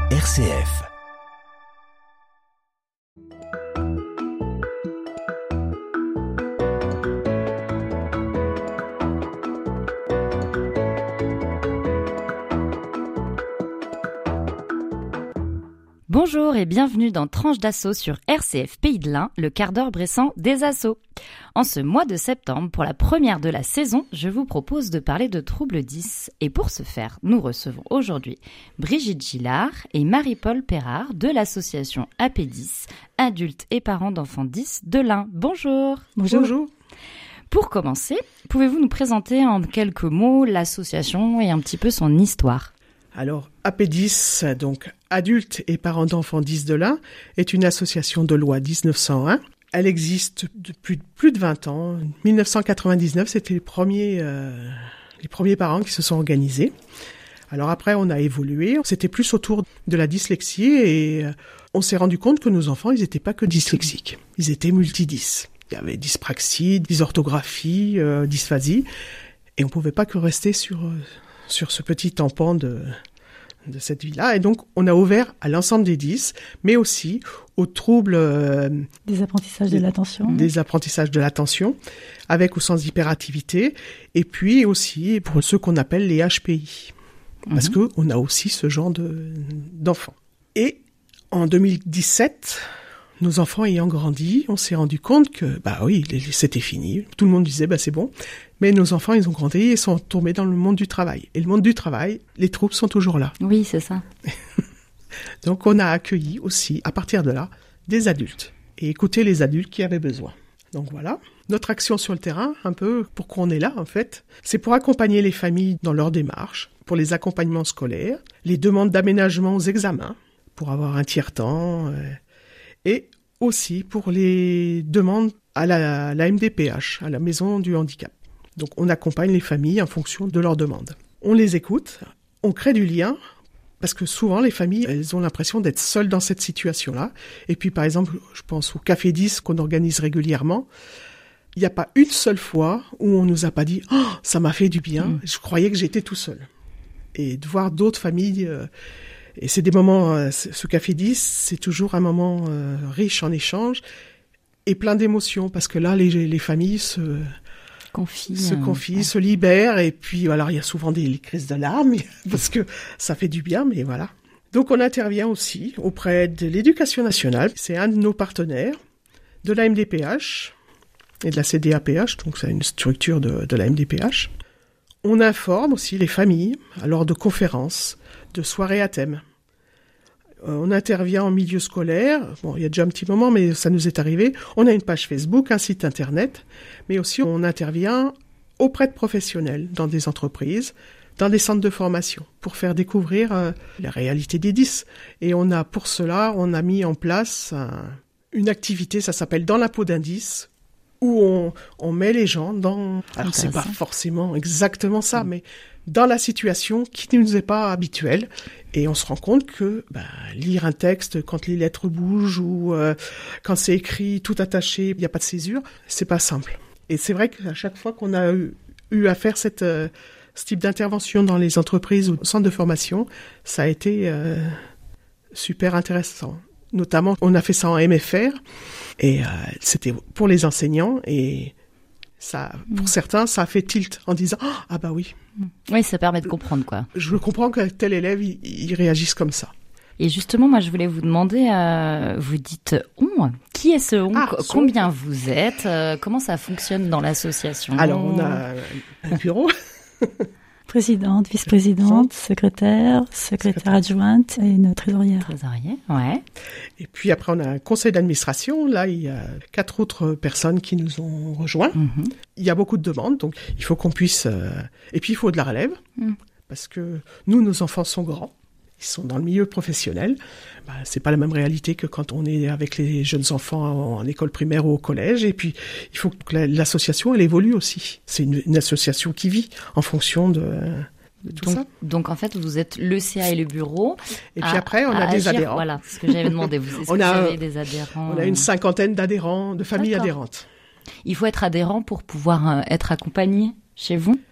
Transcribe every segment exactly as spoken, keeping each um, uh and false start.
R C F. Bonjour et bienvenue dans Tranche d'Assaut sur R C F Pays de l'Ain, le quart d'heure bressant des assos. En ce mois de septembre, pour la première de la saison, je vous propose de parler de troubles dys. Et pour ce faire, nous recevons aujourd'hui Brigitte Gillard et Marie-Paul Perrard de l'association A P dys, adultes et parents d'enfants dys de l'Ain. Bonjour. Bonjour. Bonjour. Pour commencer, pouvez-vous nous présenter en quelques mots l'association et un petit peu son histoire ? Alors, A P dys, donc Adultes et parents d'enfants dys de l'Ain, est une association de loi dix-neuf cent un. Elle existe depuis plus de vingt ans. dix-neuf cent quatre-vingt-dix-neuf, c'était les premiers, euh, les premiers parents qui se sont organisés. Alors après, on a évolué. C'était plus autour de la dyslexie et euh, on s'est rendu compte que nos enfants, ils n'étaient pas que dyslexiques. Ils étaient multidys. Il y avait dyspraxie, dysorthographie, euh, dysphasie. Et on ne pouvait pas que rester sur... Euh, sur ce petit tampon de, de cette vie-là. Et donc, on a ouvert à l'ensemble des dys, mais aussi aux troubles... Euh, des apprentissages de l'attention. Des apprentissages de l'attention, avec ou sans hyperactivité, et puis aussi pour ceux qu'on appelle les H P I, parce mm-hmm. qu'on a aussi ce genre de, d'enfants. Et en deux mille dix-sept... nos enfants ayant grandi, on s'est rendu compte que, bah oui, c'était fini. Tout le monde disait, bah c'est bon. Mais nos enfants, ils ont grandi et sont tombés dans le monde du travail. Et le monde du travail, les troubles sont toujours là. Oui, c'est ça. Donc, on a accueilli aussi, à partir de là, des adultes. Et écouté les adultes qui avaient besoin. Donc voilà. Notre action sur le terrain, un peu, pourquoi on est là, en fait, c'est pour accompagner les familles dans leur démarche, pour les accompagnements scolaires, les demandes d'aménagement aux examens, pour avoir un tiers-temps... Euh, et aussi pour les demandes à la, la M D P H, à la maison du handicap. Donc on accompagne les familles en fonction de leurs demandes. On les écoute, on crée du lien, parce que souvent les familles, elles ont l'impression d'être seules dans cette situation-là. Et puis par exemple, je pense au Café dys qu'on organise régulièrement, il n'y a pas une seule fois où on nous a pas dit « Oh, ça m'a fait du bien, mmh. je croyais que j'étais tout seul ». Et de voir d'autres familles... Euh, Et c'est des moments, ce Café dys, c'est toujours un moment euh, riche en échanges et plein d'émotions, parce que là, les, les familles se confient, se, euh, confient, ouais. se libèrent, et puis alors il y a souvent des crises de larmes, parce que ça fait du bien, mais voilà. Donc on intervient aussi auprès de l'Éducation nationale, c'est un de nos partenaires, de la M D P H et de la C D A P H, donc c'est une structure de, de la M D P H. On informe aussi les familles, lors de conférences, de soirées à thème. Euh, on intervient en milieu scolaire. Bon, il y a déjà un petit moment, mais ça nous est arrivé. On a une page Facebook, un site internet, mais aussi on intervient auprès de professionnels, dans des entreprises, dans des centres de formation, pour faire découvrir euh, la réalité des dys. Et on a, pour cela, on a mis en place un, une activité, ça s'appelle Dans la peau d'un dys, où on, on met les gens dans... Alors, c'est pas forcément exactement ça, mmh. mais dans la situation qui ne nous est pas habituelle. Et on se rend compte que bah, lire un texte quand les lettres bougent ou euh, quand c'est écrit tout attaché, il n'y a pas de césure, c'est pas simple. Et c'est vrai qu'à chaque fois qu'on a eu, eu à faire cette, euh, ce type d'intervention dans les entreprises ou centres de formation, ça a été euh, super intéressant. Notamment, on a fait ça en M F R, et euh, c'était pour les enseignants, et ça, pour mmh. certains, ça a fait tilt en disant oh, « Ah bah oui ». Oui, ça permet de comprendre, quoi. Je comprends que tel élève, il, il réagisse comme ça. Et justement, moi, je voulais vous demander, euh, vous dites « on ». Qui est ce « on » ah, Combien son... vous êtes euh, Comment ça fonctionne dans l'association ? Alors, on a un bureau. Présidente, vice-présidente, secrétaire, secrétaire adjointe et une trésorière. Trésorière, ouais. Et puis après, on a un conseil d'administration. Là, il y a quatre autres personnes qui nous ont rejoints. Mm-hmm. Il y a beaucoup de demandes, donc il faut qu'on puisse... Euh... Et puis, il faut de la relève, mm. parce que nous, nos enfants sont grands. Ils sont dans le milieu professionnel. Bah, c'est pas la même réalité que quand on est avec les jeunes enfants en, en école primaire ou au collège. Et puis, il faut que la, l'association, elle évolue aussi. C'est une, une association qui vit en fonction de, de tout donc, ça. Donc, en fait, vous êtes le C A et le bureau. Et puis à, après, on a des agir, adhérents. Voilà, ce que j'avais demandé. Vous, est-ce on que a, vous avez des adhérents? On a une cinquantaine d'adhérents, de familles D'accord. adhérentes. Il faut être adhérent pour pouvoir euh, être accompagné chez vous?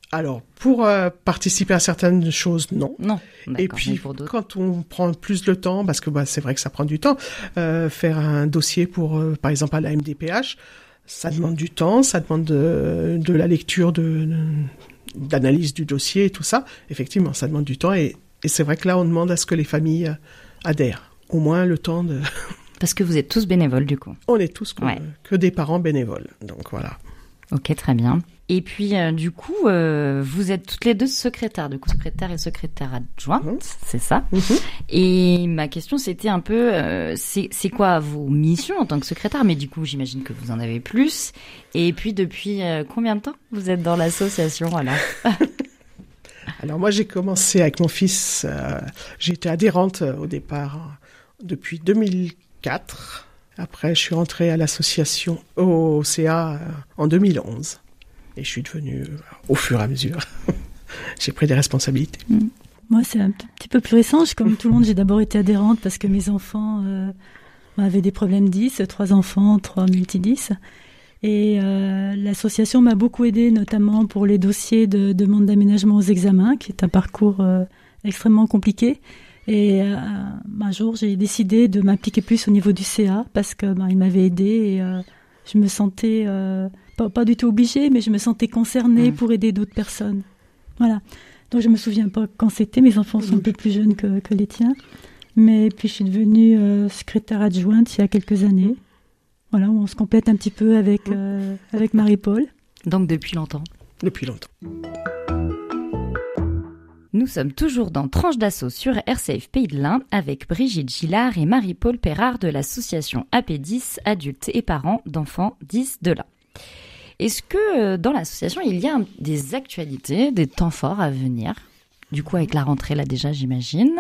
Alors, pour euh, participer à certaines choses, non. Non. Et puis, quand on prend plus le temps, parce que bah, c'est vrai que ça prend du temps, euh, faire un dossier pour, euh, par exemple, à la M D P H, ça demande du temps, ça demande de, de la lecture, de, de, d'analyse du dossier et tout ça. Effectivement, ça demande du temps. Et, et c'est vrai que là, on demande à ce que les familles adhèrent. Au moins le temps de... Parce que vous êtes tous bénévoles, du coup. On est tous que, ouais. que des parents bénévoles. Donc, voilà. Ok, très bien. Et puis, euh, du coup, euh, vous êtes toutes les deux secrétaires, du coup, secrétaire et secrétaire adjointe, mmh. c'est ça. Mmh. Et ma question, c'était un peu, euh, c'est, c'est quoi vos missions en tant que secrétaire? Mais du coup, j'imagine que vous en avez plus. Et puis, depuis euh, combien de temps vous êtes dans l'association, voilà. Alors, moi, j'ai commencé avec mon fils. Euh, j'étais adhérente euh, au départ euh, depuis deux mille quatre. Après, je suis rentrée à l'association au C A euh, en deux mille onze. Et je suis devenue, euh, au fur et à mesure, j'ai pris des responsabilités. Mmh. Moi, c'est un t- petit peu plus récent. Comme tout le monde, j'ai d'abord été adhérente parce que mes enfants euh, avaient des problèmes dys, trois enfants, trois multidys. Et euh, l'association m'a beaucoup aidée, notamment pour les dossiers de demande d'aménagement aux examens, qui est un parcours euh, extrêmement compliqué. Et euh, un jour, j'ai décidé de m'impliquer plus au niveau du C A parce que ben, il m'avait aidée et euh, je me sentais... Euh, Pas, pas du tout obligée, mais je me sentais concernée mmh. pour aider d'autres personnes. Voilà. Donc, je me souviens pas quand c'était. Mes enfants sont mmh. un peu plus jeunes que, que les tiens. Mais puis, je suis devenue euh, secrétaire adjointe il y a quelques années. Voilà, où on se complète un petit peu avec, euh, avec Marie-Paul. Donc, depuis longtemps. Depuis longtemps. Nous sommes toujours dans Tranche d'Assaut sur R C F Pays de l'Ain avec Brigitte Gillard et Marie-Paul Perrard de l'association A P dix, adultes et parents d'enfants dys de l'Ain. Est-ce que dans l'association, il y a des actualités, des temps forts à venir? Du coup, avec la rentrée, là, déjà, j'imagine.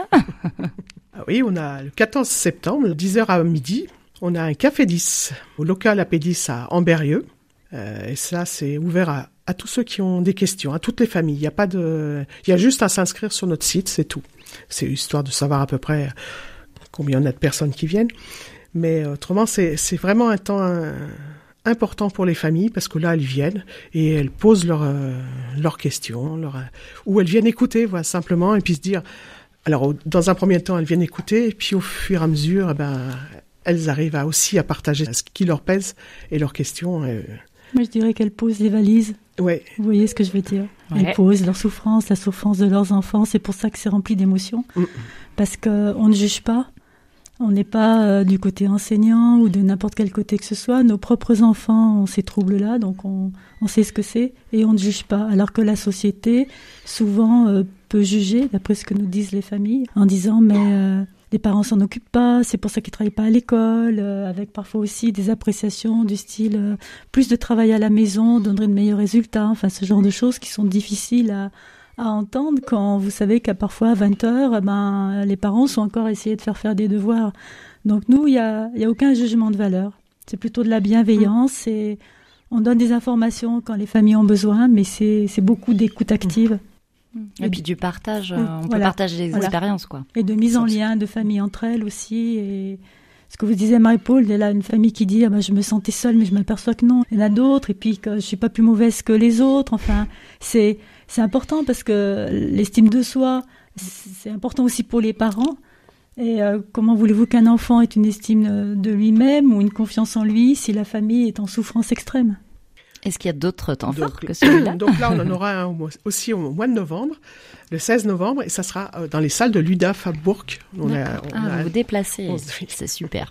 Ah oui, on a le quatorze septembre, dix heures à midi, on a un café dix au local A P dix à Ambérieux. Euh, et ça, c'est ouvert à, à tous ceux qui ont des questions, à toutes les familles. Il y a pas de, il y a juste à s'inscrire sur notre site, c'est tout. C'est histoire de savoir à peu près combien on a de personnes qui viennent. Mais autrement, c'est, c'est vraiment un temps... Un, important pour les familles parce que là elles viennent et elles posent leurs euh, leurs questions, leur, ou elles viennent écouter, voilà, simplement, et puis se dire. Alors dans un premier temps elles viennent écouter et puis au fur et à mesure, eh ben elles arrivent à aussi à partager ce qui leur pèse et leurs questions. Et... Moi je dirais qu'elles posent les valises. Ouais. Vous voyez ce que je veux dire? Ouais. Elles posent leur souffrance, la souffrance de leurs enfants. C'est pour ça que c'est rempli d'émotions, mm. parce que on ne juge pas. On n'est pas euh, du côté enseignant ou de n'importe quel côté que ce soit. Nos propres enfants ont ces troubles-là, donc on, on sait ce que c'est et on ne juge pas. Alors que la société, souvent, euh, peut juger, d'après ce que nous disent les familles, en disant « mais euh, les parents s'en occupent pas, c'est pour ça qu'ils travaillent pas à l'école euh, », avec parfois aussi des appréciations du style euh, « plus de travail à la maison donnerait de meilleurs résultats », enfin ce genre de choses qui sont difficiles à... à entendre quand vous savez qu'à parfois à vingt heures, ben, les parents sont encore à essayer de faire faire des devoirs. Donc nous, il n'y a, y a aucun jugement de valeur. C'est plutôt de la bienveillance et on donne des informations quand les familles ont besoin, mais c'est, c'est beaucoup d'écoute active. Et, et puis du partage, mmh, on voilà, peut partager des voilà. expériences, quoi. Et de mise en lien de familles entre elles aussi. Et ce que vous disiez, Marie-Paul, il y a là une famille qui dit ah ben, « je me sentais seule, mais je m'aperçois que non. Il y en a d'autres, et puis que je ne suis pas plus mauvaise que les autres. » Enfin, c'est... C'est important parce que l'estime de soi, c'est important aussi pour les parents. Et euh, comment voulez-vous qu'un enfant ait une estime de lui-même ou une confiance en lui si la famille est en souffrance extrême? Est-ce qu'il y a d'autres temps donc, forts que celui-là? Donc là, on en aura un aussi au mois de novembre, le seize novembre, et ça sera dans les salles de l'U D A F à Bourg. On a, on ah, a, vous vous déplacez, on, c'est super.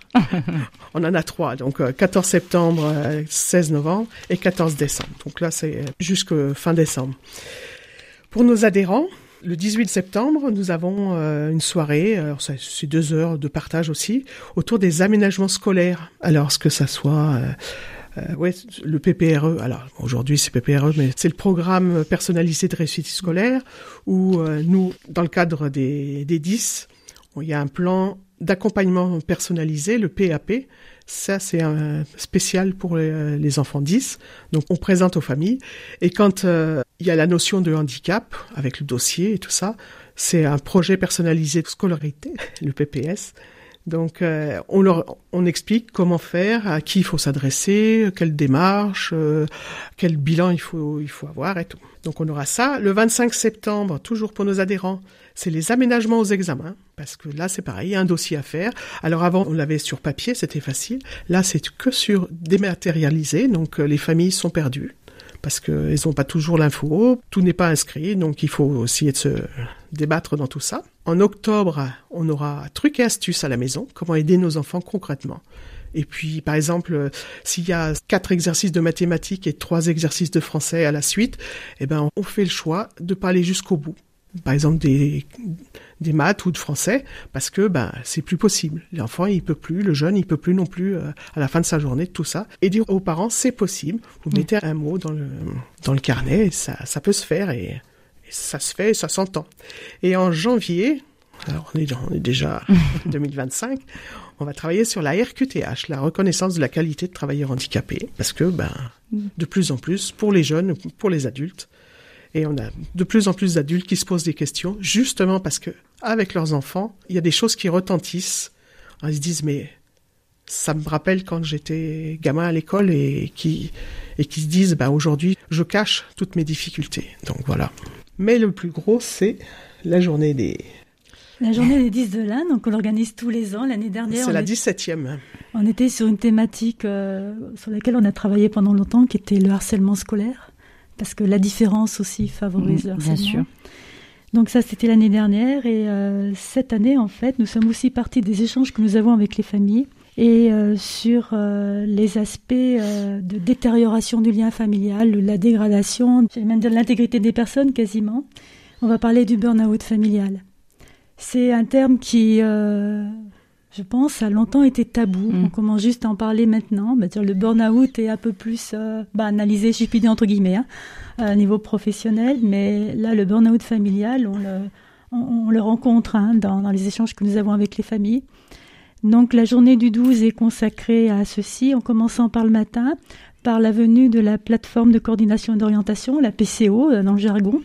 On en a trois, donc quatorze septembre, seize novembre et quatorze décembre. Donc là, c'est jusqu'à fin décembre. Pour nos adhérents, le dix-huit septembre, nous avons euh, une soirée, alors ça, c'est deux heures de partage aussi, autour des aménagements scolaires. Alors, ce que ça soit... Euh, Euh, ouais, le P P R E, alors aujourd'hui c'est P P R E, mais c'est le programme personnalisé de réussite scolaire où euh, nous, dans le cadre des, des dys, il y a un plan d'accompagnement personnalisé, le P A P. Ça, c'est un spécial pour les, les enfants dys. Donc, on présente aux familles. Et quand euh, il y a la notion de handicap, avec le dossier et tout ça, c'est un projet personnalisé de scolarité, le P P S. Donc, euh, on leur, on explique comment faire, à qui il faut s'adresser, quelle démarche, euh, quel bilan il faut, il faut avoir et tout. Donc, on aura ça. Le vingt-cinq septembre, toujours pour nos adhérents, c'est les aménagements aux examens. Parce que là, c'est pareil, il y a un dossier à faire. Alors, avant, on l'avait sur papier, c'était facile. Là, c'est que sur dématérialisé. Donc, euh, les familles sont perdues. Parce qu'elles n'ont pas toujours l'info, tout n'est pas inscrit, donc il faut essayer de se débattre dans tout ça. En octobre, on aura trucs et astuces à la maison, comment aider nos enfants concrètement. Et puis, par exemple, s'il y a quatre exercices de mathématiques et trois exercices de français à la suite, eh ben, on fait le choix de pas aller jusqu'au bout. Par exemple, des, des maths ou de français, parce que ben c'est plus possible. L'enfant, il peut plus, le jeune, il peut plus non plus euh, à la fin de sa journée, tout ça. Et dire aux parents, c'est possible. Vous mmh. mettez un mot dans le dans le carnet, et ça ça peut se faire et, et ça se fait, et ça s'entend. Et en janvier, alors on est, on est déjà en deux mille vingt-cinq, on va travailler sur la R Q T H, la reconnaissance de la qualité de travailleur handicapé, parce que ben de plus en plus, pour les jeunes, pour les adultes. Et on a de plus en plus d'adultes qui se posent des questions, justement parce que avec leurs enfants, il y a des choses qui retentissent. Ils se disent, mais ça me rappelle quand j'étais gamin à l'école et qui, et qui se disent, bah, aujourd'hui, je cache toutes mes difficultés. Donc voilà. Mais le plus gros, c'est la journée des... La journée des dix de l'Ain, donc on l'organise tous les ans. L'année dernière, c'est la est... dix-septième. On était sur une thématique euh, sur laquelle on a travaillé pendant longtemps, qui était le harcèlement scolaire. Parce que la différence aussi favorise mmh, le harcèlement. Bien sûr. Donc ça, c'était l'année dernière. Et euh, cette année, en fait, nous sommes aussi partis des échanges que nous avons avec les familles et euh, sur euh, les aspects euh, de détérioration du lien familial, la dégradation, j'allais même dire de l'intégrité des personnes quasiment. On va parler du burn-out familial. C'est un terme qui... Euh, je pense, a longtemps été tabou. Mmh. On commence juste à en parler maintenant. Bah, dire, le burn-out est un peu plus euh, bah, analysé, je puis dire entre guillemets, hein, à niveau professionnel. Mais là, le burn-out familial, on le, on, on le rencontre hein, dans, dans les échanges que nous avons avec les familles. Donc, la journée du douze est consacrée à ceci, en commençant par le matin, par la venue de la plateforme de coordination et d'orientation, la P C O, dans le jargon.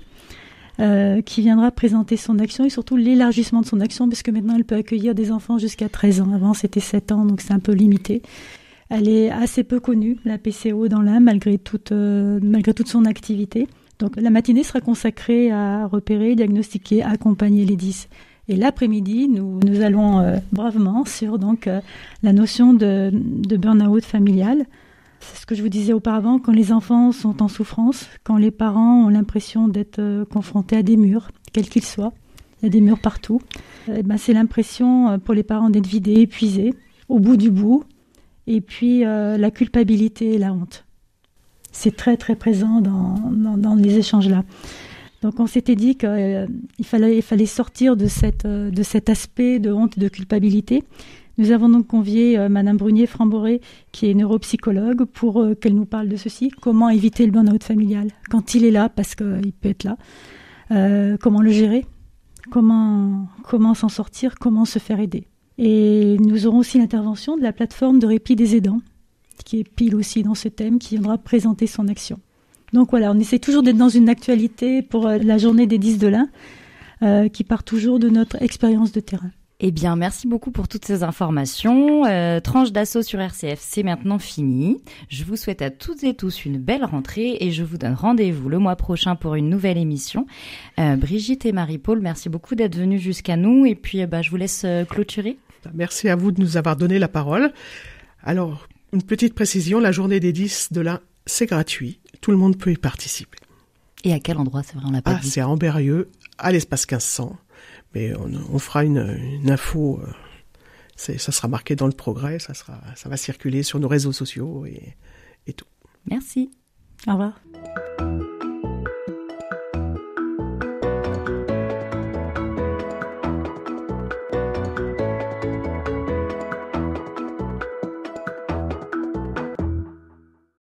Euh, qui viendra présenter son action et surtout l'élargissement de son action, puisque maintenant elle peut accueillir des enfants jusqu'à treize ans. Avant c'était sept ans, donc c'est un peu limité. Elle est assez peu connue, la P C O dans l'Ain, malgré toute, euh, malgré toute son activité. Donc la matinée sera consacrée à repérer, diagnostiquer, accompagner les dys. Et l'après-midi, nous, nous allons euh, bravement sur donc, euh, la notion de, de burn-out familial. C'est ce que je vous disais auparavant, quand les enfants sont en souffrance, quand les parents ont l'impression d'être euh, confrontés à des murs, quels qu'ils soient, il y a des murs partout, et ben c'est l'impression euh, pour les parents d'être vidés, épuisés, au bout du bout, et puis euh, la culpabilité et la honte. C'est très très présent dans, dans, dans les échanges là. Donc on s'était dit qu'il euh, fallait, il fallait sortir de, cette, euh, de cet aspect de honte et de culpabilité. Nous avons donc convié euh, Madame Brunier-Framboré, qui est neuropsychologue, pour euh, qu'elle nous parle de ceci. Comment éviter le burn-out familial quand il est là, parce qu'il euh, peut être là. Euh, comment le gérer, comment, comment s'en sortir, comment se faire aider. Et nous aurons aussi l'intervention de la plateforme de répit des aidants, qui est pile aussi dans ce thème, qui viendra présenter son action. Donc voilà, on essaie toujours d'être dans une actualité pour euh, la journée des dys de l'Ain, euh, qui part toujours de notre expérience de terrain. Eh bien, merci beaucoup pour toutes ces informations. Euh, tranche d'assaut sur R C F, c'est maintenant fini. Je vous souhaite à toutes et tous une belle rentrée et je vous donne rendez-vous le mois prochain pour une nouvelle émission. Euh, Brigitte et Marie-Paul, merci beaucoup d'être venues jusqu'à nous et puis bah, je vous laisse euh, clôturer. Merci à vous de nous avoir donné la parole. Alors, une petite précision, la journée des dys de l'Ain, c'est gratuit. Tout le monde peut y participer. Et à quel endroit, c'est vrai, on l'a pas ah, dit. C'est à Ambérieux, à l'espace quinze cents. Mais on, on fera une, une info, euh, c'est, ça sera marqué dans le progrès, ça, sera, ça va circuler sur nos réseaux sociaux et, et tout. Merci. Au revoir.